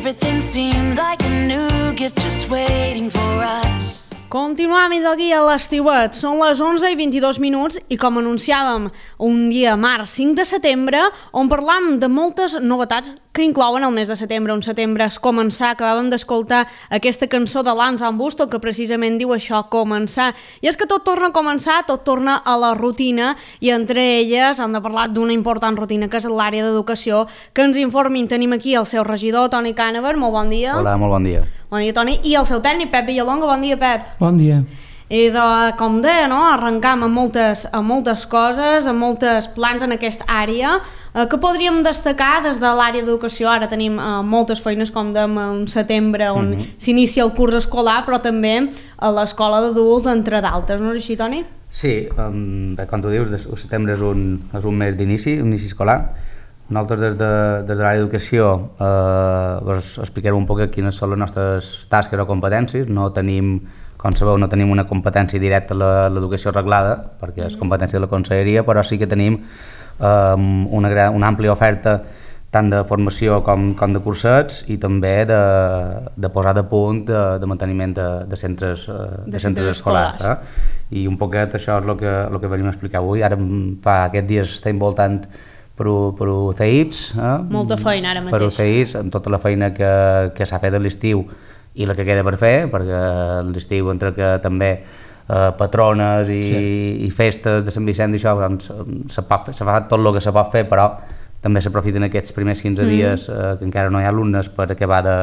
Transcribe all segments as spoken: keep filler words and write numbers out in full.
Everything seemed like a new gift just waiting for us. Continuem aquí a l'estiuet, són les onze i vint-i-dos minuts i com anunciàvem un dia març cinc de setembre on parlam de moltes novetats que inclouen el mes de setembre. Un setembre és començar, acabàvem d'escoltar aquesta cançó de Lance Armstrong que precisament diu això, començar. I és que tot torna a començar, tot torna a la rutina i entre elles hem de parlar d'una important rutina que és l'àrea d'educació, que ens informin. Tenim aquí el seu regidor, Toni Cànever, molt bon dia. Hola, molt bon dia. Bon dia, Toni. I el seu tècnic, Pep Villalonga. Bon dia, Pep. Bon dia. I de, com deia, no? Arrencam amb moltes, amb moltes coses, amb moltes plans en aquesta àrea, eh, que podríem destacar des de l'àrea d'educació. Ara tenim eh, moltes feines, com dèiem, en setembre, on mm-hmm. s'inicia el curs escolar, però també a l'escola d'adults, entre d'altres. No és així, Toni? Sí, um, com tu dius, el setembre és un, és un mes d'inici, un inici escolar. Nosaltres des de, des de l'àrea d'educació eh, us explicarem un poc quines són les nostres tasques o competències. No tenim, com sabeu, no tenim una competència directa a l'educació reglada, perquè és competència de la conselleria, però sí que tenim eh, una, gran, una àmplia oferta tant de formació com, com de cursets i també de, de posar de punt de, de manteniment de, de centres, de de centres, centres escolars. escolars eh? I un poquet això és el que, el que venim a explicar avui. Ara fa aquests dies estem voltant per, per U C I Ts, eh? Molta feina ara mateix. Per U C I Ts, amb tota la feina que, que s'ha fet a l'estiu i la que queda per fer, perquè l'estiu entre que també eh, patrones i, sí. i festes de Sant Vicent i això, doncs, se, pot, se fa tot el que se pot fer, però també s'aprofiten aquests primers quinze mm. dies eh, que encara no hi ha alumnes per acabar de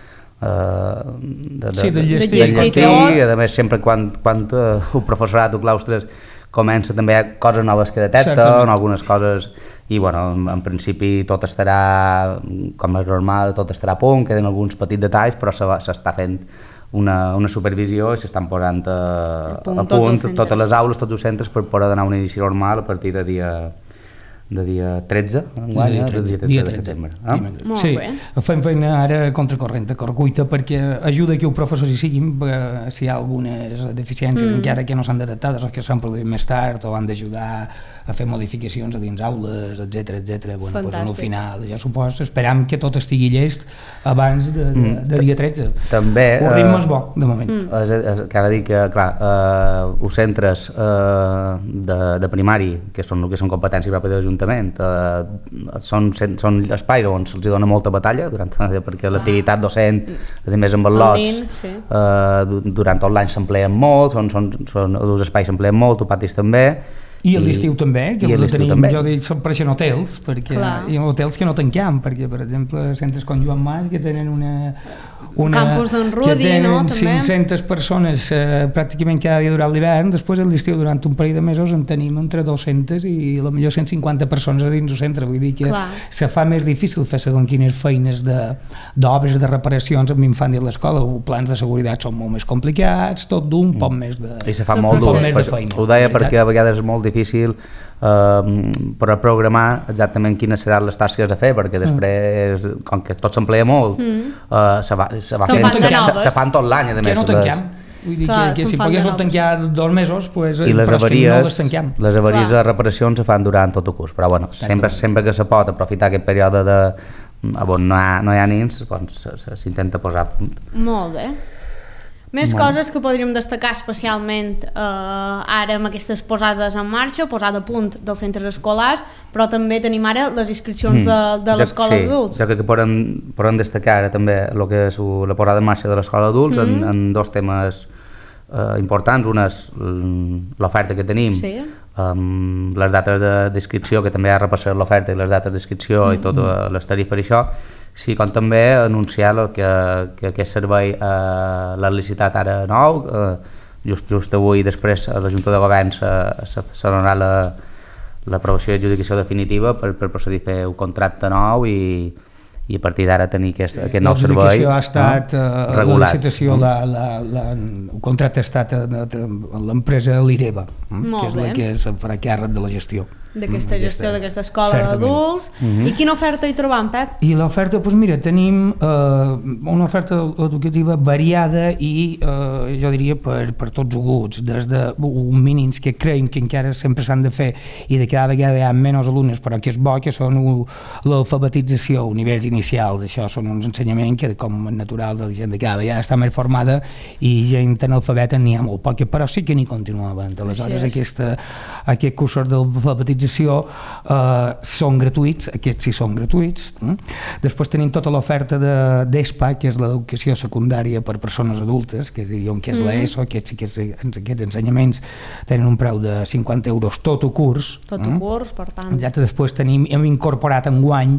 Uh, de, de, sí, de llestir, de llestir i a més sempre quan, quan uh, el professorat o claustres comença també hi ha coses noves que detecten, algunes coses i bueno, en, en principi tot estarà com és normal, tot estarà a punt, queden alguns petits detalls però s'està fent una, una supervisió i s'estan posant a, a punt, a punt tots totes les aules, tots els centres per poder donar un inici normal a partir de dia de dia tretze, enguany, dia tretze, dia tretze de setembre. Ah? Molt sí, bé. fem feina ara contracorrent, a correcuita, perquè ajuda que els professors hi siguin, si hi ha algunes deficiències mm. encara que no s'han detectat, que s'han produït més tard o han d'ajudar a fer modificacions a dins aules, etcètera, etcètera. Bueno, doncs al final, jo suposo, esperam que tot estigui llest abans de, de, de dia tretze. També... El ritme és bo, de moment. Mm. És, és, cal dir que, clar, eh, els centres eh, de, de primari, que són, que són competències pròpies de l'Ajuntament, eh, són, són espais on se'ls dona molta batalla, durant, perquè l'activitat docent, a més amb els lots, sí. eh, durant tot l'any s'empleen molt, són, són, són, els espais s'empleen molt, els patis també, i a l'estiu també, que els tenim, també. Jo dic, són pareixen hotels, perquè Clar. hi ha hotels que no tanquem, perquè per exemple centres com Joan Mas que tenen una... una campus d'en Rudi, que tenen no? cinc-centes persones eh, pràcticament cada dia durant l'hivern, després a l'estiu durant un parell de mesos en tenim entre dues-centes i potser cent cinquanta persones a dins del centre, vull dir que Clar. se fa més difícil fer segons quines feines d'obres, de, de reparacions amb infant i a l'escola, els plans de seguretat són molt més complicats, tot d'un mm. poc més de, I se fa molt dur, més de feina. Ho deia perquè a vegades és molt difícil Uh, per a programar exactament quines seran les tasques a fer, perquè després, mm. com que tot s'emplea molt, mm. uh, se, va, se, va se, fent, se, se, se fan tot l'any, a més. Que no tanquem. Vull dir Clar, que, que si pogués tancar dos mesos, pues, I les però avaries, no les tanquem. Les avaries de reparacions se fan durant tot el curs, però bueno, sempre, sempre que se pot aprofitar aquest període de, on no hi ha, no hi ha nins, doncs s'intenta posar a punt. Molt bé. Més bueno. coses que podríem destacar especialment eh, ara amb aquestes posades en marxa, posada a punt dels centres escolars, però també tenim ara les inscripcions mm. de, de l'escola sí, d'adults. Sí, jo crec que podem, podem destacar ara també el que és la posada en marxa de l'escola d'adults mm. en, en dos temes eh, importants. Un és l'oferta que tenim, sí. amb les dates d'inscripció, que també ha repassat l'oferta i les dates d'inscripció mm. i totes les tarifes i això. Sí, com també anunciar que, que aquest servei eh, l'ha licitat ara nou, eh, just, just avui després a la Junta de Govern se donarà la, l'aprovació i adjudicació definitiva per, per procedir a fer un contracte nou i, i a partir d'ara tenir aquest, sí. aquest nou servei l'adjudicació ha estat no? uh, regulat. La licitació, mm. la, la, la, el contracte ha estat a, a l'empresa l'Ireva, mm? que és bé. la que se'n farà càrrec de la gestió. d'aquesta gestió d'aquesta escola d'adults. Mm-hmm. I quina oferta hi trobam, Pep? I l'oferta, doncs mira, tenim eh, una oferta educativa variada i eh, jo diria per, per tots els gusts, des de un mínims que creiem que encara sempre s'han de fer i de cada vegada hi ha menys alumnes, però que és bo, que són l'alfabetització, nivells inicials. Això són uns ensenyaments que, com és natural, de la gent de cada vegada està més formada i gent analfabeta n'hi ha molt poc, però sí que n'hi continua havent. Aleshores, aquesta, aquests cursos d'alfabetització eh, són gratuïts, aquests sí són gratuïts. Mm? Després tenim tota l'oferta d'ESPA, que és l'educació secundària per persones adultes, que diríem que és mm. l'ESO, aquests, aquests, aquests ensenyaments tenen un preu de cinquanta euros tot el curs. Tot el mm? curs, per tant. Ja després tenim, hem incorporat enguany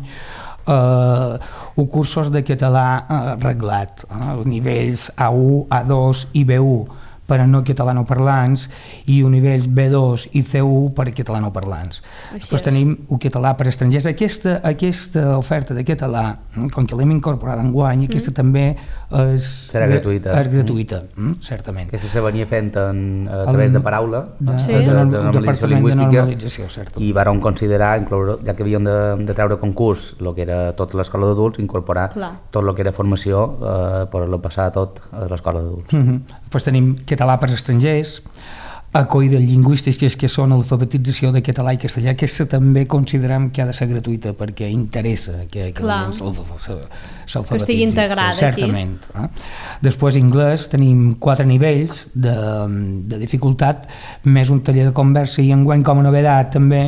Uh, cursos de català uh, reglat, uh, nivells A u, A dos i B u per a no catalanoparlants i nivells B dos i C u per a catalanoparlants. Després tenim el català per estrangers. Aquesta, aquesta oferta de català, com que l'hem incorporat enguany, mm. aquesta també és, serà gratuïta. És gratuïta, mm. certament. Aquesta se venia fent en, a través de paraula, de, sí. de, de, de, de normalització lingüística, i vàrem considerar, incloure, ja que havíem de, de treure concurs el que era tota l'escola d'adults, incorporar Clar. tot el que era formació eh, per passar tot a l'escola d'adults. Mm-hmm. Després tenim català per estrangers, acollida lingüístiques, que són alfabetització de català i castellà, que també considerem que ha de ser gratuïta perquè interessa que, que s'alfabetitzi. Que estigui integrada certament, aquí. Eh? Després anglès, tenim quatre nivells de, de dificultat, més un taller de conversa, i enguany com a novedat també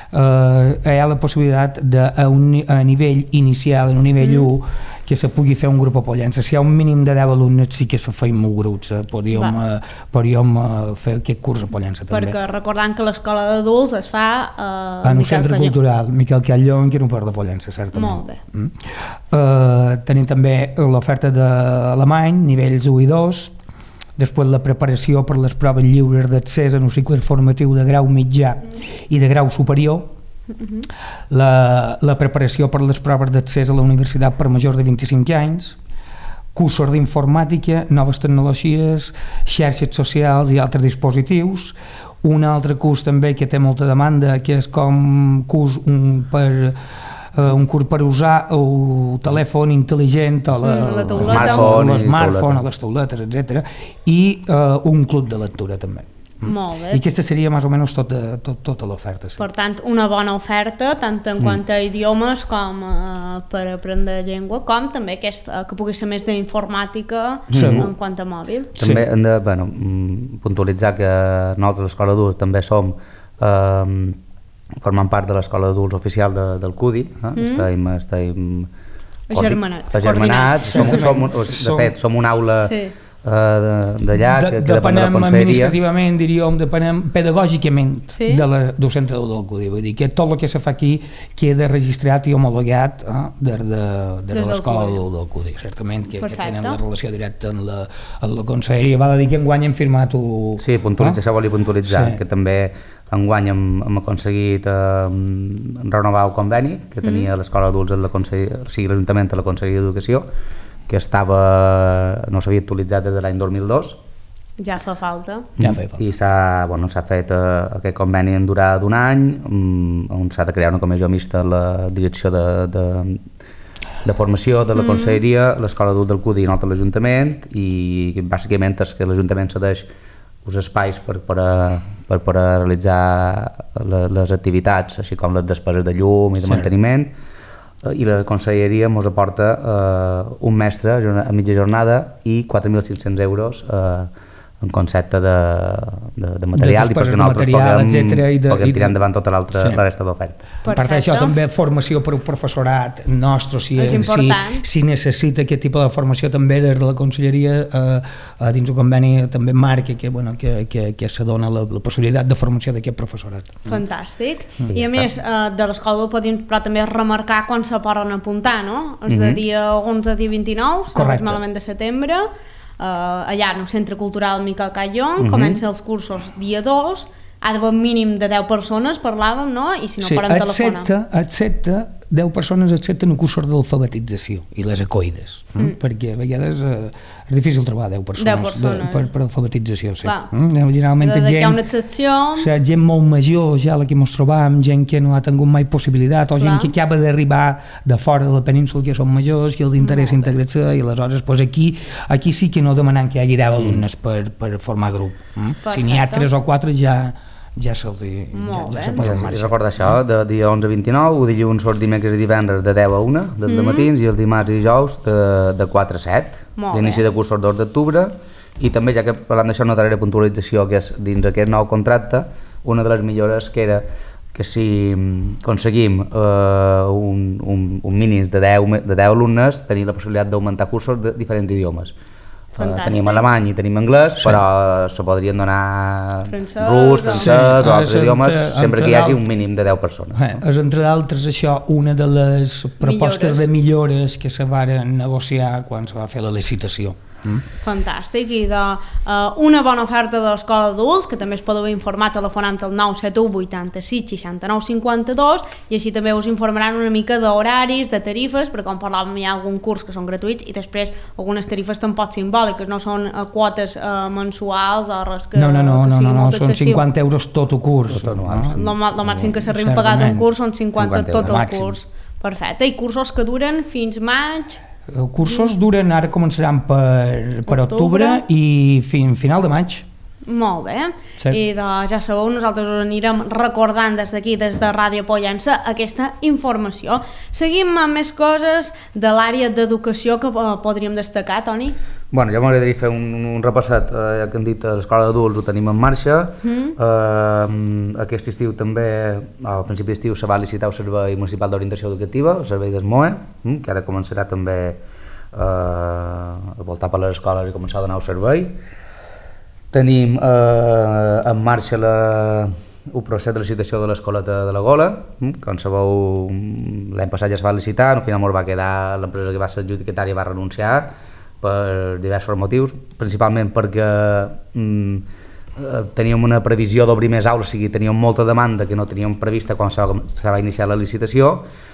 eh, hi ha la possibilitat de a, un, a nivell inicial, en un nivell mm. u, que se pugui fer un grup a Pollença. Si hi ha un mínim de deu alumnes sí que se feien molt grups, eh? podríem, eh, podríem eh, fer aquest curs a Pollença també. Perquè recordant que l'escola d'adults es fa eh, en un centre Calló. cultural, Miquel Calló, que era un port de Pollença, certament. Molt bé. Mm. Uh, tenim també l'oferta d'alemany, nivells u i dos, després la preparació per les proves lliures d'accés en un cicle formatiu de grau mitjà mm. i de grau superior, Uh-huh. la, la preparació per les proves d'accés a la universitat per majors de vint-i-cinc anys, cursos d'informàtica, noves tecnologies, xarxes socials i altres dispositius. Un altre curs també que té molta demanda, que és com curs un, per, uh, un curs per usar el telèfon intel·ligent o la, la smartphone, smartphone, les tauletes, etcètera, i uh, un club de lectura també. Molt bé. I aquesta seria més o menys tot, tot, tota l'oferta. Sí. Per tant, una bona oferta, tant en quant a idiomes com uh, per aprendre llengua, com també aquesta, que pugui ser més d'informàtica mm. en quant a mòbil. També sí. hem de bueno, puntualitzar que nosaltres, l'escola d'adults, també som eh, formant part de l'escola d'adults oficial de, del C U D I. Eh? Mm. Estem, estem agermanats. agermanats. Som, som, de fet, som una aula... Sí. d'allà, de, que, que depenem de administrativament, diríem, depenem pedagògicament sí? de la docent del C U D I, vull dir que tot el que se fa aquí queda registrat i homologat eh, des de, de, de l'escola del C U D I, certament, que, que tenen la relació directa amb la, amb la conselleria. Val a dir que enguany hem firmat un... Sí, puntualitzar, això volia puntualitzar, sí. que també enguany hem, hem aconseguit eh, renovar el conveni que tenia mm. l'escola d'adults, o sigui, l'Ajuntament a la Conselleria d'Educació, que estava, no s'havia actualitzat des de l'any dos mil dos. Ja fa falta. Ja fa falta. I s'ha bueno, s'ha fet eh, aquest conveni en durada d'un any, on s'ha de crear una comissió mixta a la direcció de, de, de formació de la mm. Conselleria, l'escola d'adults del C U D I i nosaltres l'Ajuntament, i bàsicament és que l'Ajuntament cedeix uns espais per, per, a, per, per a realitzar la, les activitats, així com les despeses de llum i de sí. manteniment, i la conselleria ens aporta eh, un mestre a mitja jornada i quatre mil cinc-cents euros eh, en concepte de, de, de material, de i perquè nosaltres material, puguem, etcètera, i de, puguem tirar endavant tota l'altra sí. la resta d'oferta. A part d'això, també formació per al professorat nostre, si, si, si necessita aquest tipus de formació també des de la conselleria, eh, dins del conveni també marca que, bueno, que, que, que se dona la, la possibilitat de formació d'aquest professorat. Fantàstic. Mm. I a més, eh, de l'escola podem però també remarcar quan se poden apuntar, no? És de mm-hmm. dia onze a dia vint-i-nou, és malament de setembre, Uh, allà en el Centre Cultural Miquel Calló, uh-huh. comencen els cursos dia dos, ha d'haver un mínim de deu persones, parlàvem, no? I si no, sí, podem telefonar. Excepte, excepte deu persones accepten cursos d'alfabetització i les acoïdes, mm. eh? perquè a vegades eh, és difícil trobar deu persones, deu persones. De, per, per alfabetització. Sí. Mm? Generalment de, de gent, hi ha una excepció... O sigui, gent molt major, ja la que ens trobam, gent que no ha tingut mai possibilitat, o Clar. gent que acaba d'arribar de fora de la península, que són majors, que els interessa integrar-se, i aleshores pues, aquí, aquí sí que no demanem que hi hagi deu alumnes per, per formar grup. Mm? Si n'hi ha tres o quatre ja... ja se'ls ja, ja se posa en marxa. I recorda això, de dia onze a vint-i-nou, dilluns, sort, dimecres i divendres de deu a una dels mm. matins, i els dimarts i dijous de, de quatre a set. L'inici de curs sort dos d'octubre, i també, ja que parlant d'això, una darrera puntualització, que és dins aquest nou contracte, una de les millores que era que si aconseguim eh, un, un, un mínim de deu, de deu alumnes, tenir la possibilitat d'augmentar cursos de diferents idiomes. Fantàstic. Tenim alemany i tenim anglès, sí. però se podrien donar francès, rus, francès sí. o altres idiomes, entre, sempre entre que hi hagi un mínim de deu persones. Eh, és, entre d'altres, això, una de les propostes millores. de millores que se varen negociar quan se va fer la licitació. Mm. Fantàstic, i de uh, una bona oferta de l'escola d'adults, que també es podeu informar telefonant al nou set u vuitanta-sis seixanta-nou cinquanta-dos, i així també us informaran una mica d'horaris, de tarifes, perquè com parlàvem hi ha algun curs que són gratuïts i després algunes tarifes tampoc simbòliques, no són uh, quotes uh, mensuals o res que, no, no, no, que no, sigui no, molt són excessiu. cinquanta euros tot el curs. Tot anual. No? El màxim que s'arriba a pagar d'un curs són cinquanta, cinquanta tot el màxim. Curs. Perfecte, i cursos que duren fins maig... Cursos duren, ara començaran per, per octubre, octubre i fins final de maig. Molt bé, sí. I de, ja sabeu, nosaltres us anirem recordant des d'aquí, des de Ràdio Pollença, aquesta informació. Seguim amb més coses de l'àrea d'educació que eh, podríem destacar, Toni? Bueno, ja m'agradaria fer un, un repassat, eh, ja que hem dit, a l'escola d'adults ho tenim en marxa. Mm. Eh, aquest estiu també, al principi d'estiu, se va licitar el Servei Municipal d'Orientació Educativa, el servei d'S M O E, mm, que ara començarà també eh, a voltar per les escoles i començar a donar el servei. Tenim eh, en marxa la, el procés de licitació de l'escoleta de la Gola, com sabeu l'any passat ja es va licitar, al final ens va quedar, l'empresa que va ser adjudicatària va renunciar per diversos motius, principalment perquè mm, teníem una previsió d'obrir més aules, o sigui, teníem molta demanda que no teníem prevista quan se va, se va iniciar la licitació,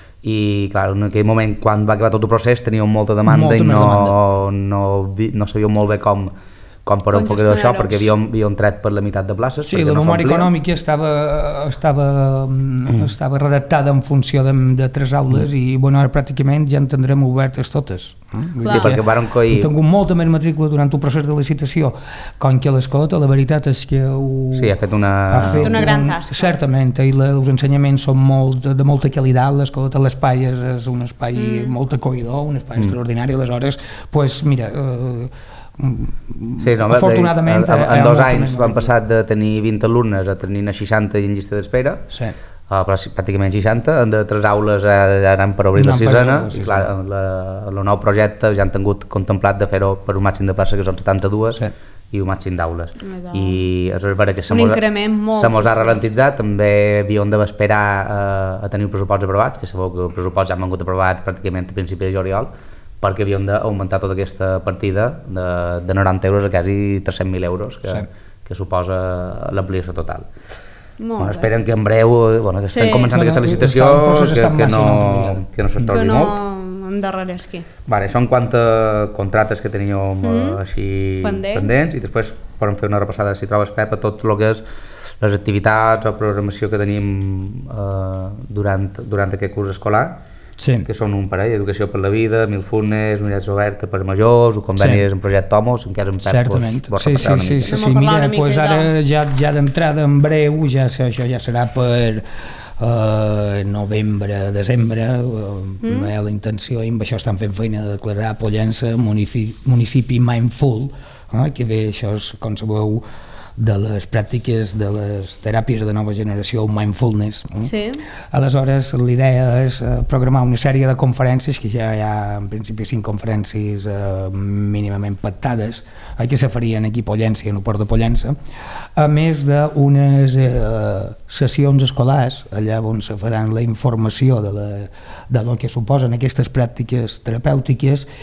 i clar, en aquell moment quan va acabar tot el procés teníem molta demanda molta i no, demanda. no, no sabíem molt bé com com per enfocar d'això, perquè havíem, havíem tret per la meitat de places. Sí, la no memòria econòmica estava, estava, mm. estava redactada en funció de, de tres aules mm. i bueno, ara pràcticament ja en tindrem obertes totes. Mm. Sí, perquè varen coir... He tingut molta més matrícula durant el procés de licitació, com que l'escoleta, la veritat és que ho... Sí, ha fet una... Ha fet una gran tasca. Certament, i la, els ensenyaments són molt, de, de molta qualitat, l'escoleta, l'espai és, és un espai mm. molt acollidor, un espai mm. extraordinari, aleshores, pues, mira... Eh, Sí, no, afortunadament en, en dos anys van passar de tenir vint alumnes a tenir seixanta i en llista d'espera, sí. uh, però pràcticament seixanta, de tres aules ja anaran per obrir no, la sisena, i clar, el nou projecte ja han tingut contemplat de fer-ho per un màxim de plaça que són setanta-dues, sí. i un màxim d'aules, i és veritat que se mos ha ralentitzat, també havíem d'esperar uh, a tenir un pressupost aprovat, que sabeu que el pressupost ja han vingut aprovat pràcticament a principi de juliol, perquè havíem d'augmentar tota aquesta partida de, de noranta euros a quasi tres-cents mil euros que, sí. que suposa l'ampliació total. Bueno, esperem que en breu, bueno, que estem sí. començant bueno, aquesta licitació, que, que, no, que no s'estalvi no molt. Endarreresqui. Vale, són quatre contractes que teníem mm. així pendents. pendents, i després podem fer una repassada, si trobes, Pep, a tot el que és les activitats o programació que tenim eh, durant, durant aquest curs escolar. Sí. Que són un parell, Educació per la Vida, Mil Funes, Unitats Obertes per majors, o convenis sí. en projecte Tomos, en què és en Pep, certament. Vos, vos sí, sí, sí, sí, sí. Mira, pues ara ja, ja d'entrada en breu, ja, això ja serà per uh, novembre, desembre, uh, mm. eh, la intenció, i amb això estan fent feina de declarar Pollença municipi, municipi mindful, eh, que bé, això és, com sabeu, de les pràctiques de les teràpies de nova generació, mindfulness. Sí. Aleshores, l'idea és programar una sèrie de conferències, que ja hi ha en principi cinc conferències eh, mínimament pactades, eh, que se farien aquí a Pollença, en el port de Pollença, a més d'unes eh, sessions escolars, allà on se faran la informació de, la, de lo que suposen aquestes pràctiques terapèutiques,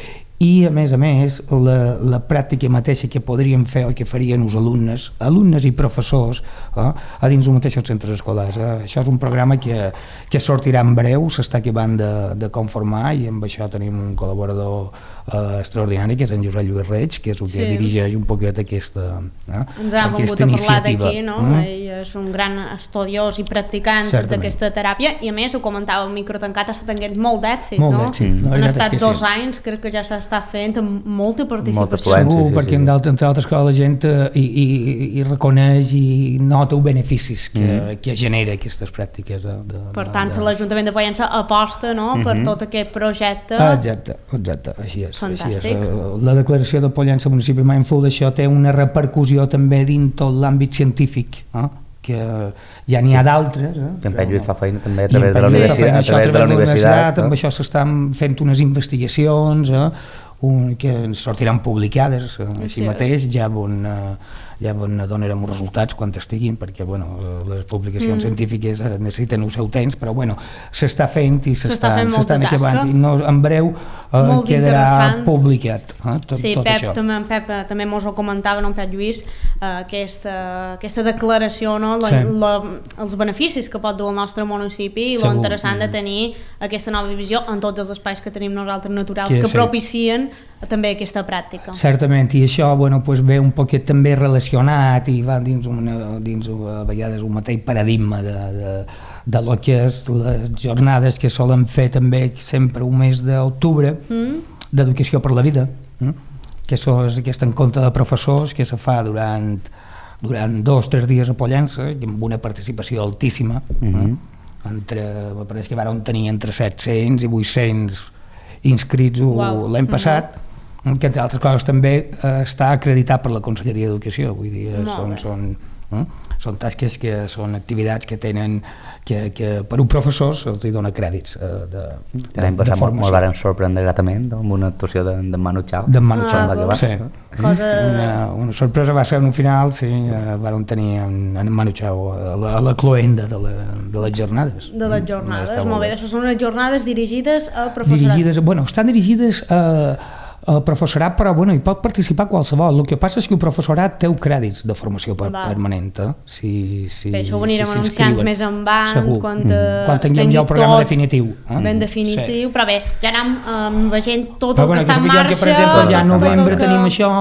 i a més a més la, la pràctica mateixa que podríem fer o que farien els alumnes, alumnes i professors eh, a dins dels mateixos centres escolars. Eh. Això és un programa que, que sortirà en breu, s'està acabant de, de conformar i amb això tenim un col·laborador eh, extraordinari que és en Josep Lluís Reig, que és el que sí. dirigeix un poquet aquesta, eh, Ens ha aquesta iniciativa. Ens ha iniciativa. volgut a parlar d'aquí, no? Mm. Ell és un gran estudiós i practicant d'aquesta teràpia i a més, ho comentava, el microtancat està tenint molt d'èxit, molt no? d'èxit. Han estat dos sí. anys, crec que ja s'està fent amb molta participació. Segur, sí, sí, perquè sí. entre altres coses la gent eh, i, i, i reconeix i nota els beneficis que, mm. que genera aquestes pràctiques. De, de, per tant, de... l'Ajuntament de Pollença aposta, no?, mm-hmm. per tot aquest projecte. Exacte, exacte, així és. Fantàstic. Així és. La declaració de Pollença Municipi Mindful, això té una repercussió també dins tot l'àmbit científic, eh? que ja n'hi ha d'altres. Eh? I en Pep Lluís fa feina també a través de la universitat. A través de la universitat, amb això s'estan fent unes investigacions eh? un, que sortiran publicades eh? així mateix, ja on, eh, ja on donarem els resultats quan estiguin, perquè bueno, les publicacions mm. científiques necessiten el seu temps, però bueno, s'està fent i s'estan acabant i no, en breu eh, quedarà publicat eh? tot, sí, tot Pep, això. També, en Pep també mos ho comentava, no, en Pep Lluís, eh, aquesta, aquesta declaració, no? la, sí. la, els beneficis que pot dur el nostre municipi i lo interessant de tenir aquesta nova visió en tots els espais que tenim nosaltres naturals que, que sí. propicien també aquesta pràctica. Certament, i això bueno, pues ve un poquet també relacionat i va dins, una, dins a vegades un mateix paradigma de, de, de lo que és les jornades que solen fer també sempre un mes d'octubre mm. d'educació per la vida, mm? que és aquest encontre de professors que se fa durant, durant dos o tres dies a Pollença amb una participació altíssima. Mm-hmm. eh? Entre, me pareix que vàrem tenir entre set-cents i vuit-cents inscrits wow. l'any passat, mm-hmm. que entre altres coses també eh, està acreditat per la Conselleria d'Educació, vull dir, són, són, eh, són tasques que són activitats que tenen que, que per un professor se'ls dona crèdits eh, de, de, de, de formació. Molt varen sorprendre gratament amb una actuació de, de Manu Chao. De Manu Chao, ah, sí. Cosa... Una, una sorpresa va ser en un final, sí, eh, varen tenir en, en Manu Chao a la, a la cloenda de, la, de les jornades. De les jornades, mm, molt bé. Això són unes jornades dirigides al professorat. Dirigides, bueno, estan dirigides a... el professorat, però bueno, hi pot participar qualsevol. El que passa és que el professorat té crèdits de formació per, permanent. Eh? Si, si, Bé, això ho anirem si anunciant més en van, quan, mm. quan tinguem ja el programa definitiu. Eh? Ben definitiu, sí. Però bé, ja anem um, veient tot però, el bueno, que està en marxa. Que, per exemple, ja a novembre que... tenim això,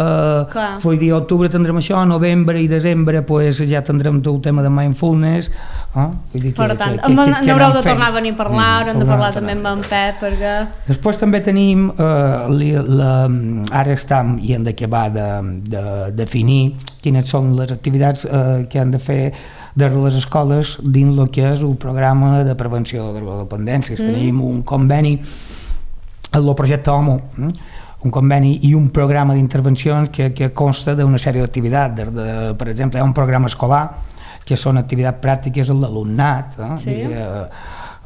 eh, vull dir, a octubre tindrem això, a novembre i desembre pues, ja tendrem tot el tema de mindfulness. Eh? Vull dir que, per tant, que, que, que, que n'haureu de tornar a venir a parlar, mm. haurem de parlar també amb en Pep, perquè... Després també tenim eh, La, ara estem i hem d'acabar de, de definir quines són les activitats eh, que han de fer des de les escoles dins el que és el programa de prevenció de la dependència. Mm. Tenim un conveni el projecte Homo, eh? un conveni i un programa d'intervencions que, que consta d'una sèrie d'activitats. De, per exemple, hi ha un programa escolar que són activitats pràctiques amb l'alumnat, eh? sí. I, eh,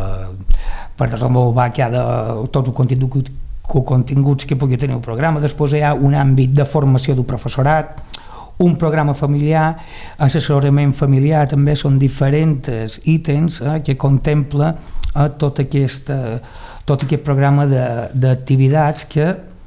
eh, per desenvolupar cada, tot el contingut continguts que pugui tenir el programa. Després hi ha un àmbit de formació del professorat, un programa familiar, assessorament familiar, també són diferents ítems eh, que contempla eh, tot, aquest, eh, tot aquest programa d'activitats que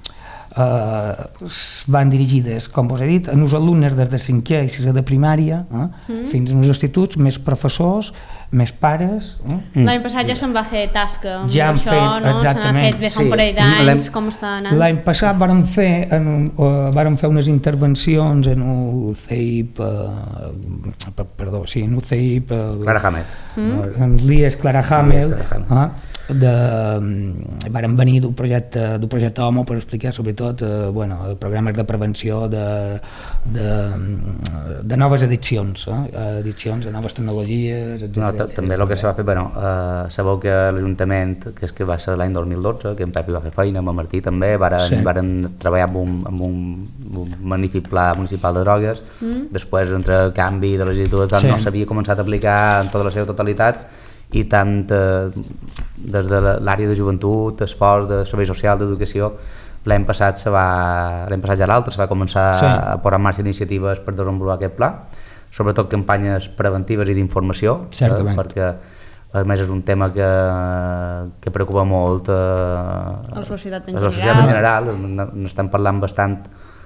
eh, van dirigides, com vos he dit, a els alumnes des de cinquè i sisè de primària eh, mm. fins als instituts, més professors, més pares. Eh? L'any passat ja se'n va fer tasca amb ja això, fet, no? Se n'ha fet bé fa un parell d'anys, com està anant? L'any passat vàrem fer, en, uh, vàrem fer unes intervencions en el C I P, uh, perdó, sí, en el C I P... Uh, Clara Hamel. Mm? En l'I E S Clara Hamel. Uh, de, varen venir del projecte, del projecte Homo per explicar sobretot eh, bueno, programes de prevenció de, de, de noves addiccions, eh? addiccions a noves tecnologies, etcètera. No, també el que se va fer, bueno, eh, sabeu que l'Ajuntament, que és que va ser l'any dos mil dotze, que en Pep hi va fer feina, amb en Martí també, varen, sí. varen treballar amb un, amb un, un magnífic pla municipal de drogues, mm. després entre el canvi de legislatura sí. no s'havia començat a aplicar en tota la seva totalitat, i tant eh, des de l'àrea de joventut, esport, de servei social, d'educació, l'any passat se va, l'any passat ja l'altre, se va començar sí. a posar en marxa iniciatives per desenvolupar aquest pla, sobretot campanyes preventives i d'informació, eh, perquè a més és un tema que, que preocupa molt a la societat en general, la societat en general. N'estem parlant bastant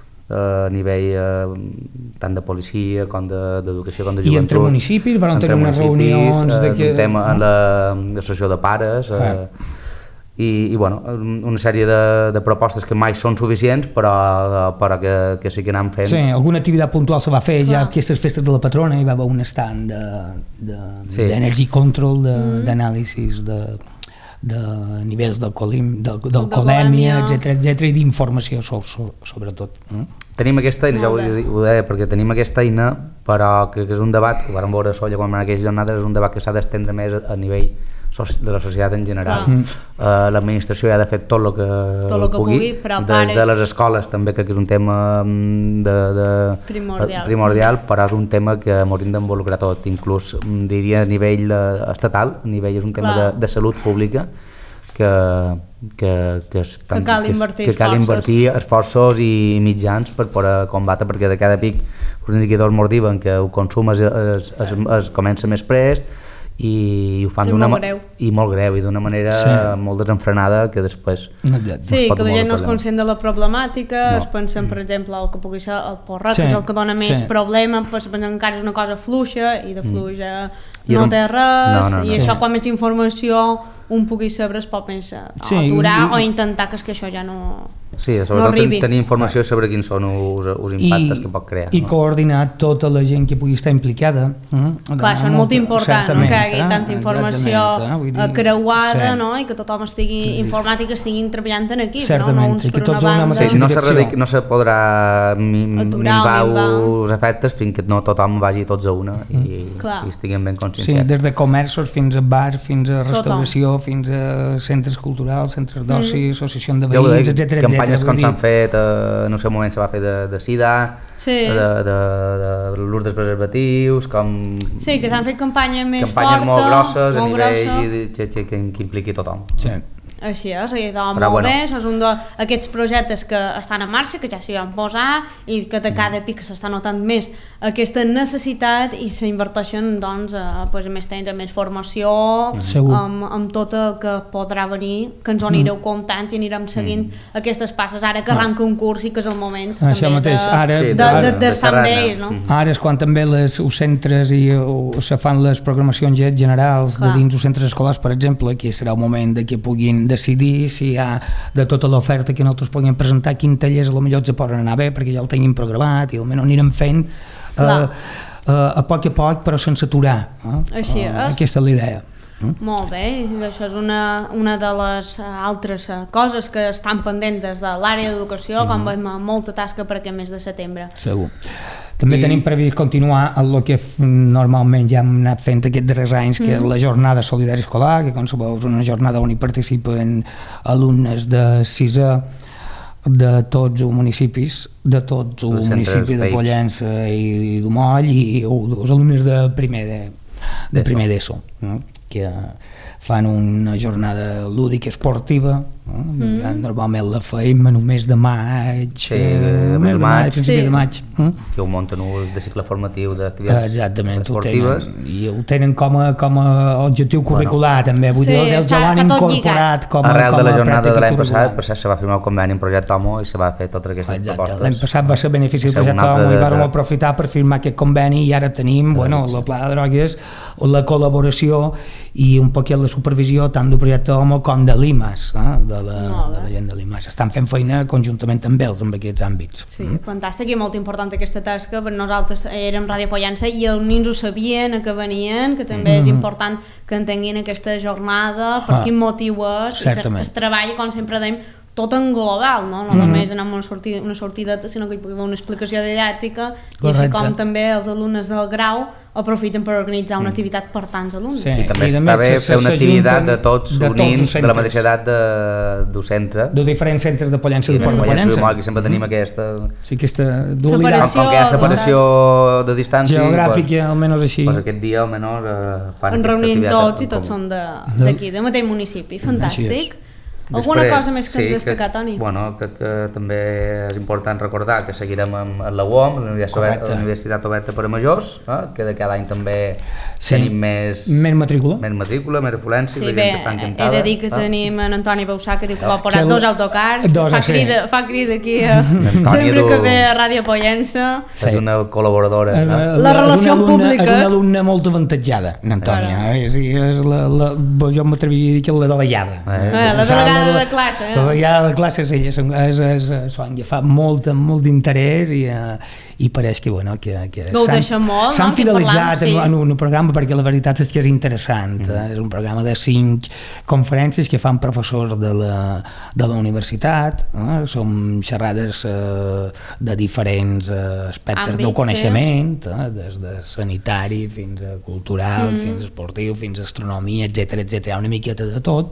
a nivell eh, tant de policia com d'educació com de joventut. I entre municipis van tenir unes reunions eh, de que... un tema en l'associació de pares eh, ah. i, i bueno, una sèrie de, de propostes que mai són suficients però, però que, que sí que anem fent. Sí, alguna activitat puntual se va fer ja aquestes festes de la patrona, hi va haver un stand d'energy de, control, d'anàlisis de, de, de nivells d'alcoholèmia, d'alcoholèmia, etcètera, etcètera, i d'informació so, so, sobretot. Mm? Tenim aquesta eina, ja ho, ho deia, perquè tenim aquesta eina, però que, que és un debat, ho vam veure a Solla quan van aquelles jornades, és un debat que s'ha d'estendre més a nivell de la societat en general. Mm. Uh, l'administració ha de fer tot el que, tot lo que pugui, pugui però de, pares... de les escoles també crec que és un tema de, de primordial. primordial, però és un tema que ens hem d'involucrar tot, inclús diria a nivell estatal, a nivell és un tema de, de salut pública que, que, que, estan, que cal invertir, que, que cal invertir esforços i mitjans per poder combatre, perquè de cada pic els indicadors ens diuen que el consum es, es, es, es comença més prest i ho fan d'una molt greu. i molt greu i d'una manera sí. molt desenfrenada que després sí, que la gent no és conscient de la problemàtica, no. es pensen per exemple el que pugui ser el porrot, sí. que és el que dona més sí. problema, pues, encara és una cosa fluixa i de fluixa mm. no té res no, no, no. i sí. això quan més informació un pugui saber es pot pensar sí, aturar i, o intentar que, és que això ja no Sí, sobretot no ten, tenir informació sobre quins són els, els impactes I, que pot crear. I no? coordinar tota la gent que pugui estar implicada. Mm? Clar, això és molt important, no? Que hi hagi tanta informació eh? dir, creuada sí. no? I que tothom estigui sí. informat i que estiguin treballant en equip. Certament, no? No uns i que tots una mateixa sí, no, se no se podrà minvar els efectes fins que no tothom vagi tots a una mm. i, i estiguin ben conscienciats. Sí, des de comerços fins a bars, fins a restauració, tothom. Fins a centres culturals, centres d'oci, mm. associació de veïns, etcètera, etcètera. Com s'han fet, eh, no sé, un moment se va fer de, de sida, sí. de, de, de, de l'ús dels preservatius, com... Sí, que s'han fet campanyes més campanyes fortes, molt grosses molt a nivell grossa. que, que, que, que impliqui tothom. Sí. Així és, i doncs molt bueno. bé, és un d'aquests projectes que estan en marxa, que ja s'hi van posar i que de cada pic s'està notant més aquesta necessitat i s'inverteixen doncs, a, pues, a més temps, a més formació, mm. amb, amb tot el que podrà venir, que ens ho anireu mm. comptant i anirem seguint mm. aquestes passes, ara que arranca un curs i que és el moment Això també mateix. de, ara, de, de, de, d'estar amb ells. No? Ara és quan també les, els centres i o, se fan les programacions generals Clar. de dins els centres escolars, per exemple, que serà el moment de que puguin decidir si hi ha de tota l'oferta que nosaltres puguem presentar quin tallers a lo millor ens poden anar bé perquè ja el tenim programat i almenys anirem fent uh, uh, a poc a poc però sense aturar uh, Així és. Uh, aquesta és la idea. Mm? Molt bé, i això és una, una de les altres coses que estan pendents des de l'àrea d'educació, mm. com veiem molta tasca per aquest mes de setembre. Segur. També I... tenim previst continuar el que normalment ja hem anat fent aquests darrers anys, que mm. és la jornada solidària escolar, que com sabeu és una jornada on hi participen alumnes de sisè de tots els municipis, de tots els municipis de Pollença i d'Umoll i els alumnes de primer de, de primer d'ESO, no? que fan una jornada lúdica esportiva, no? mm. normalment la feim en un mes de maig, sí, eh, mes de maig, principi sí. de maig. Mm? Que ho munten de cicle formatiu d'activitats Exactament, esportives. Ho tenen, i ho tenen com a, com a objectiu curricular bueno. també, vull sí, dir, els ja l'han incorporat com a, arrel com a de la jornada de l'any passat, per cert, se va firmar el conveni en Projecte Homo i se va fer totes aquestes Exacte. propostes. L'any passat va ser benefici del Projecte Homo i vam aprofitar per firmar aquest conveni i ara tenim, bueno, la Pla de Drogues, la col·laboració i un poquet la supervisió tant del Projecte Homo com de l'I M A S, eh? de, la, no, de la gent de l'I M A S. Estan fent feina conjuntament amb ells en aquests àmbits. Sí, mm. fantàstic i molt important aquesta tasca, perquè nosaltres érem Ràdio Pollença i els nins ho sabien que venien, que també mm. és important que entenguin aquesta jornada, per ah, quin motiu és, i que es treballi, com sempre dèiem, tot en global, no, no mm. només anar amb una sortida, una sortideta, sinó que hi pugui haver una explicació didàctica i així com també els alumnes del grau aprofiten per organitzar una activitat per tants alumnes. Sí. I també I està bé fer una activitat de tots de units tots de la mateixa edat de, del centre. De diferents centres de Pollença i de Port de Pollença. Que sempre tenim mm. aquesta... Sí, aquesta dualitat. Com que hi ha separació de distància... Geogràfica, pues, almenys així. Pues aquest dia almenys eh, fan en aquesta activitat. En tots i tots són d'aquí, de, del mateix municipi. Fantàstic. Alguna Després, cosa més que sí, hem destacat, que, Toni? Bueno, que, que també és important recordar que seguirem amb, amb la U O M, la Universitat, Oberta, la Universitat Oberta per a Majors, eh? que de cada any també sí. tenim més... Més matrícula. Més matrícula, més afluència, sí, la bé, gent està encantada. He de dir que ah? tenim en Antoni Bausà, que diu que va posar el... dos autocars, dos, fa, sí. crida, fa crida aquí, a... sempre que ve a Ràdio Pollença. Sí. És una col·laboradora. Eh? La, la relació pública. És una alumna molt avantatjada, Antònia. Eh? Sí, és la, la, jo m'atreviria a dir que la delegada. Eh, eh, la delegada de classe. Eh? La delegada de classe és ella, és, és, és, fa molt, molt d'interès i, i pareix que, bueno, que, que s'han no? fidelitzat sí. en, en un programa, perquè la veritat és que és interessant. Mm. Eh? És un programa de cinc conferències que fan professors de la, de la universitat. Eh? Són xerrades eh, de diferents eh, aspectes Àmbits, del coneixement, sí. eh? des de sanitari fins a cultural, mm. fins a esportiu, fins a astronomia, etcètera, etcètera, una miqueta de tot.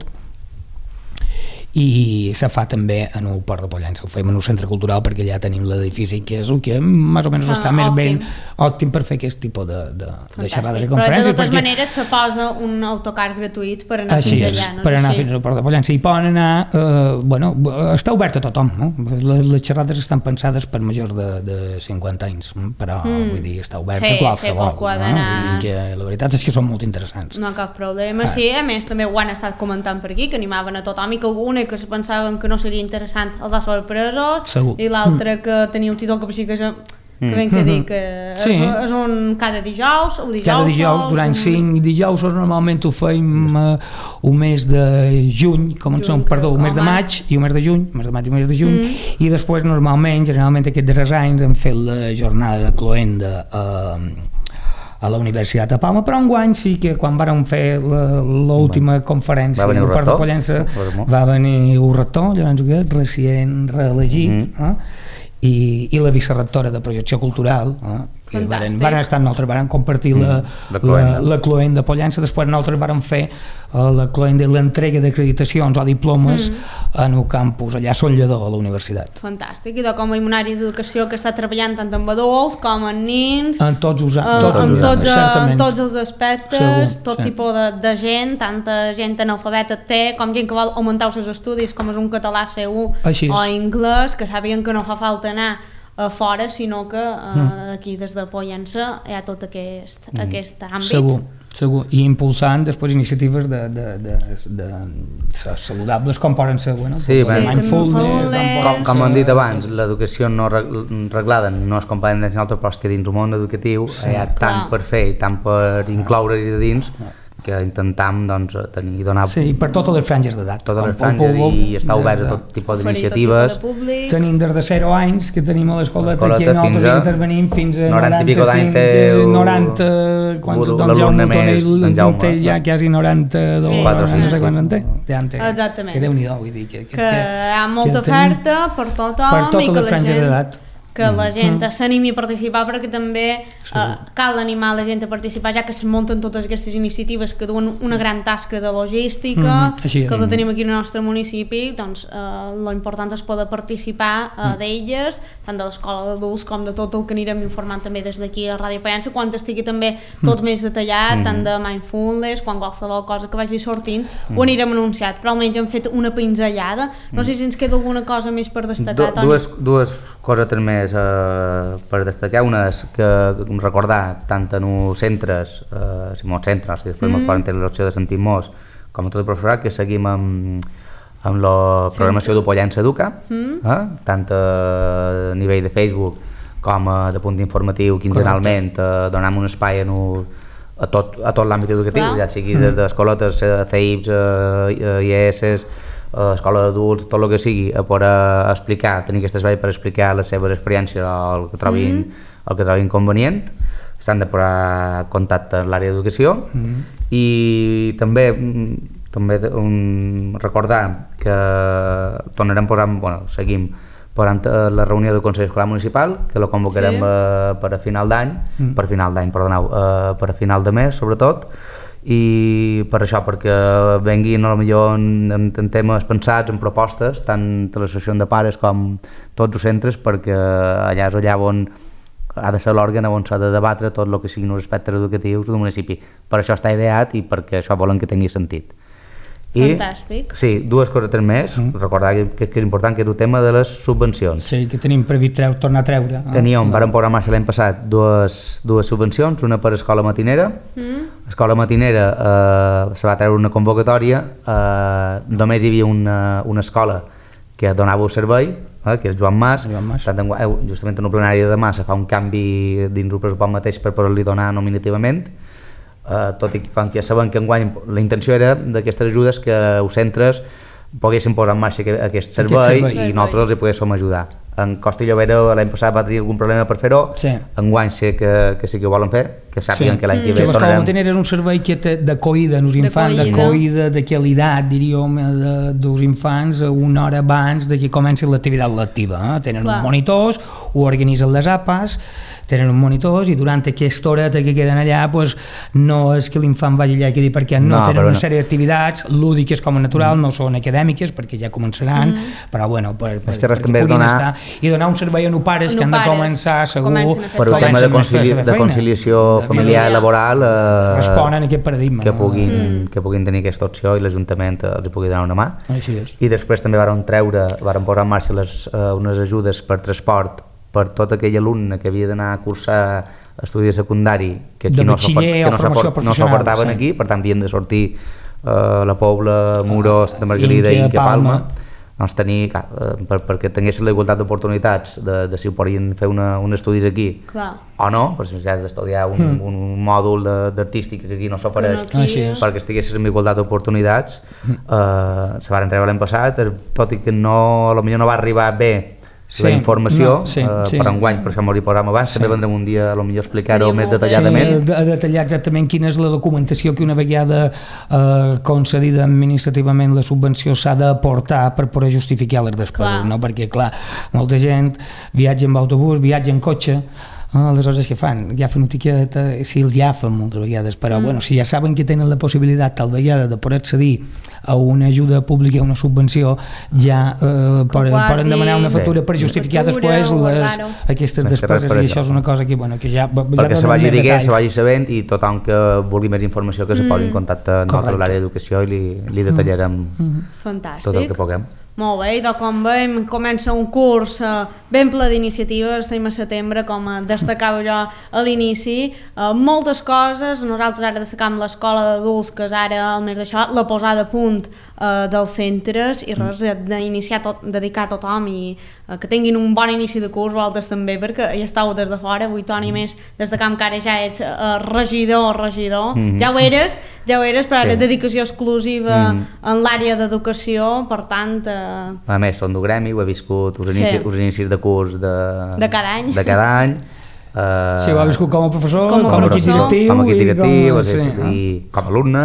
I se fa també en el Port de Pollença, ho fem en un centre cultural perquè allà tenim l'edifici que és el que més o menys ah, està més ben òptim per fer aquest tipus de, de, de xerrades i conferències. Però de totes perquè... maneres se posa un autocar gratuït per anar així fins és, allà. No? per anar així. fins al Port de Pollença. I poden anar, eh, bueno, està obert a tothom, no? Les, les xerrades estan pensades per majors de, de cinquanta anys, però mm. vull dir, està obert sí, a qualsevol. Sí, no? que la veritat és que són molt interessants. No cap problema, ah. sí, a més també ho han estat comentant per aquí, que animaven a tothom i que alguna que se pensaven que no seria interessant els ha sorpresos. Segur. I l'altre mm. que teniu un títol que sí que és que ben que dir que sí. és, és un cada dijous o dijous cada dijous, durant un... cinc dijous normalment ho feim uh, un mes de juny, com juny, perdó, un mes de maig i un mes de juny, un mes de maig i un mes de juny mm. i després normalment, generalment aquests darrers anys hem fet la jornada de cloenda uh, a la Universitat de Palma, però enguany sí que quan vàrem fer l'última conferència al Port de Pollença va venir un rector, Llorenç Huguet, recient reelegit, mm. eh? I, i la vicerrectora de projecció cultural, eh? que varen, varen estar nosaltres, varen compartir mm. la, la, la, la cloenda de Pollença, després nosaltres varen fer uh, la cloenda i l'entrega d'acreditacions o diplomes mm. en el campus allà a Son Lledó, a la universitat. Fantàstic, i de com a Imunari d'Educació que està treballant tant amb adults com en nins, en tots, us, uh, tots, en us, tots, uh, tots els aspectes, segur, tot sí. tipus de, de gent, tanta gent analfabeta té, com gent que vol augmentar els seus estudis, com és un català C u o anglès, que sàpiguen que no fa falta anar a fora, sinó que uh, mm. aquí des de Pollença hi ha tot aquest, mm. aquest àmbit. Segur, segur. I impulsant després iniciatives de, de, de, de, de saludables com poden ser, bueno, sí, sí, mindfulness, com, com hem dit abans, l'educació no reglada no és com poden dir nosaltres, però és que dins el món educatiu sí, hi ha clar. tant per fer i tant per incloure-hi de dins que intentam doncs, tenir i donar... Sí, per totes les franges d'edat. Totes les franges i està obert a tot tipus d'iniciatives. Tenim des de zero anys, que tenim a l'escoleta, que nosaltres hi intervenim fins a noranta-cinc, noranta, quan tothom ja un té ja quasi noranta-dos, no sé quan en té. Exactament. Que Déu-n'hi-do, vull dir. Que hi ha molta oferta per tothom i que la gent... que la gent mm. s'animi a participar, perquè també eh, cal animar la gent a participar, ja que se munten totes aquestes iniciatives que duen una gran tasca de logística, mm. que la tenim aquí al nostre municipi, doncs eh, lo important és poder participar eh, mm. d'elles, tant de l'escola d'adults com de tot el que anirem informant també des d'aquí a Ràdio Pollença, quan estigui també tot mm. més detallat, mm. tant de mindfulness, quan qualsevol cosa que vagi sortint, mm. ho anirem anunciat, però almenys hem fet una pinzellada. No sé si ens queda alguna cosa més per destacar, Toni. Dues, dues cosetes més Uh, per destacar. Una és que recordar tant en els centres, uh, si molts centres, si després mm. poden tenir l'opció de sentir-nos, com a tot el professorat, que seguim amb, amb la programació sí. de Pollença Educa, mm. eh? tant a nivell de Facebook com a de punt informatiu quinzenalment, uh, donant un espai en un, a tot, a tot l'àmbit educatiu, clar. Ja sigui des d'escoletes, C I Ps, uh, I E S, Uh, escola d'adults, tot el que sigui, a poder explicar, tenir aquest espai per explicar les seves experiències o el que trobin, mm. el que trobin convenient. S'han de posar contacte amb l'àrea d'educació mm. i també, també um, recordar que tornarem posant, bueno, seguim posant la reunió del Consell Escolar Municipal, que la convocarem sí. uh, per a final d'any, mm. per final d'any, perdoneu, uh, per a final de mes, sobretot, i per això, perquè venguin a lo millor en, en, en temes pensats, en propostes, tant de l'associació de pares com tots els centres, perquè allà és allà on ha de ser l'òrgan on s'ha de debatre tot el que siguin els aspectes educatius del municipi. Per això està ideat i perquè això volen que tingui sentit. I, Fantàstic. Sí, dues coses més, mm. recordar que, que és important, que és el tema de les subvencions. Sí, que tenim previst treu, tornar a treure. Ah. Teníem, vàrem posar en marxa l'any passat dues, dues subvencions, una per escola matinera. Mm. Escola matinera eh, se va treure una convocatòria, eh, només hi havia una, una escola que donava el servei, eh, que és Joan Mas, Joan Mas. Tant, eh, justament en el plenari de demà se fa un canvi dins el pressupost mateix per poder-li donar nominativament. Uh, tot i que com que ja sabem que enguany la intenció era d'aquestes ajudes que els centres poguessin posar en marxa aquest servei, aquest servei. I nosaltres els hi poguéssim ajudar. En Costa i Llobera l'any passat va tenir algun problema per fer-ho, sí. Enguany sé que, que sí que ho volen fer, que sàpiguen sí. Que l'any que ve mm. l'escola matinera és un servei que té d'acollida als infants, d'acollida, de qualitat, diríem, dels infants una hora abans de que comenci l'activitat lectiva. Eh? Tenen uns monitors, ho organitzen les A P As, tenen uns monitors i durant aquesta horeta que queden allà pues, no és que l'infant vagi allà i quedi perquè no, no tenen una no. sèrie d'activitats lúdiques com a natural, mm. no són acadèmiques perquè ja començaran, mm. però bueno per, per, per també puguin donar... estar i donar un servei a uns pares que han de començar segur per un tema de, concili de conciliació familiar i laboral eh, responen a aquest paradigma que puguin, mm. que puguin tenir aquesta opció i l'Ajuntament els pugui donar una mà. Així és. I després també varen treure, varen posar en marxa les, uh, unes ajudes per transport per tot aquell alumne que havia d'anar a cursar estudi secundari que aquí no s'aportaven sí. Aquí, per tant havien de sortir uh, la Pobla, Muro, Santa Margarida i Inca Palma, doncs tenir, clar, per, perquè tinguessin la igualtat d'oportunitats de, de si ho podien fer una, un estudis aquí clar. O no, per si has d'estudiar un, mm. un mòdul d'artística que aquí no s'ofereix no, perquè estiguessin amb igualtat d'oportunitats mm. uh, se van treure l'any passat, tot i que no, potser no va arribar bé sí, la informació, no, sí, uh, sí. Per enguany, per això m'ho hi posàvem abans, sí. També vendrem un dia a lo millor explicar-ho més detalladament. Sí, a detallar exactament quina és la documentació que una vegada eh, concedida administrativament la subvenció s'ha d'aportar per poder justificar les despeses, no? Perquè clar, molta gent viatja amb autobús, viatja en cotxe, Ah, aleshores què fan? Agafen una tiqueta, sí, el llafen moltes vegades, però mm. bueno, si ja saben que tenen la possibilitat tal vegada de poder accedir a una ajuda pública, a una subvenció, ja eh, poden, poden demanar una factura sí. Per justificar després les, aquestes despeses i això és una cosa que, bueno, que ja... Perquè ja se vagi dient, se vagi sabent i tothom que vulgui més informació que mm. se posi en contacte amb l'àrea d'educació i li, li detallarem mm. tot el que puguem. Molt bé, i de com veiem, comença un curs eh, ben ple d'iniciatives, estem a setembre, com destacava jo a l'inici, eh, moltes coses, nosaltres ara destacam l'escola d'adults, que és ara el mes d'això, la posada a punt eh, dels centres, i res, d'iniciar tot, dedicar a tothom i eh, que tinguin un bon inici de curs, vosaltres també, perquè ja estàu des de fora, avui Toni més destacam que ara ja ets eh, regidor o regidor, mm-hmm. ja ho eres, ja ho eres, però ara sí. Dedicació exclusiva mm. en l'àrea d'educació, per tant... Eh, A més, són d'un gremi, ho he viscut, us inicis, sí. inicis de curs de, de cada any. De cada any. Uh, sí, ho ha viscut com a professor, com a, com a equip directiu, com a equip directiu, com, sí, sí, i com a alumne.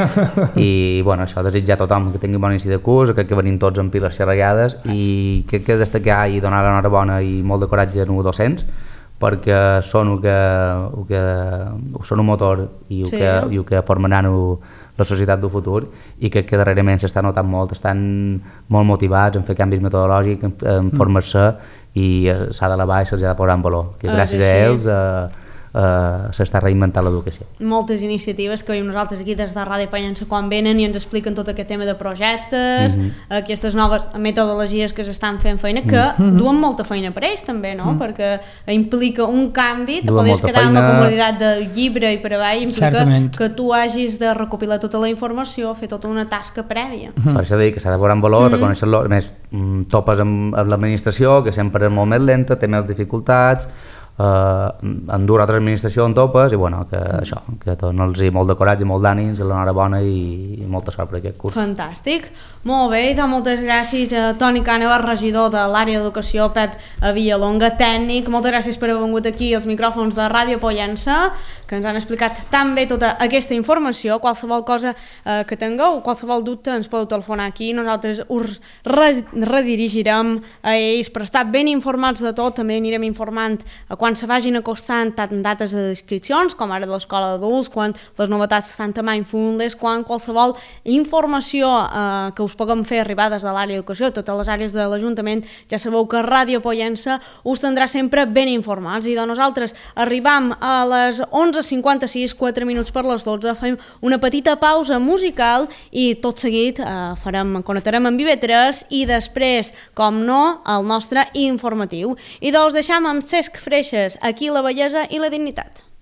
I bueno, això, desitjar a tothom que tingui bon inici de curs, que, que venim tots amb piles xerragades i que, que destacar i donar l'enhorabona i molt de coratge als docents, perquè són el que, el que són un motor i el sí. que, i el que formaran el, la societat del futur i que, que darrerament s'està notant molt, estan molt motivats en fer canvis metodològics, en, en formar-se i s'ha d'elevar i se'ls ha de posar en valor, que gràcies ah, sí, sí. a ells eh, Uh, s'està reinventant l'educació. Moltes iniciatives que veiem nosaltres aquí des de Ràdio Pollença quan venen i ens expliquen tot aquest tema de projectes, mm-hmm. aquestes noves metodologies que s'estan fent feina, que mm-hmm. duen molta feina per ells també, no? Mm. Perquè implica un canvi, te podies quedar feina... en la comoditat del llibre i per avall, implica Certament. Que tu hagis de recopilar tota la informació, fer tota una tasca prèvia. Mm. Per això dic que s'ha de posar en valor, mm. reconèixer-lo, a més topes amb, amb l'administració, que sempre és molt més lenta, té més dificultats, Uh, en dur altra administració en topes i bueno, que això, que donar-los molt de coratge, molt d'ànims, l'enhorabona i, i molta sort per aquest curs. Fantàstic, molt bé, doncs moltes gràcies a Toni Càneva, regidor de l'àrea d'educació, Pep Villalonga, tècnic, moltes gràcies per haver vingut aquí als micròfons de Ràdio Pollença, que ens han explicat tan bé tota aquesta informació. Qualsevol cosa eh, que tingueu, qualsevol dubte ens podeu telefonar aquí, nosaltres us redirigirem a ells per estar ben informats de tot, també anirem informant a quan se vagin acostant tant dates de descripcions, com ara de l'escola d'adults, quan les novetats estan a Mindfulness, quan qualsevol informació eh, que us us puguem fer arribar des de l'àrea d'educació, totes les àrees de l'Ajuntament. Ja sabeu que Ràdio Pollença us tindrà sempre ben informats, i de nosaltres arribam a les onze cinquanta-sis, quatre minuts per les dotze, fem una petita pausa musical i tot seguit eh, farem, connectarem amb I V tres i després, com no, el nostre informatiu. I doncs deixam amb Cesc Freixes, Aquí la bellesa i la dignitat.